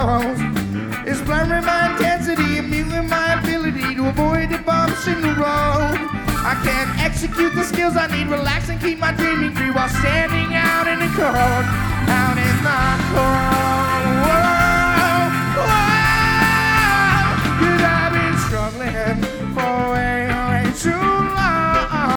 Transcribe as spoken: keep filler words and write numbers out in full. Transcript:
clothes. It's blurring my intensity and muting my ability to avoid the bumps in the road. I can't execute the skills I need, relax and keep my dreaming free while standing out in the cold, out in the cold.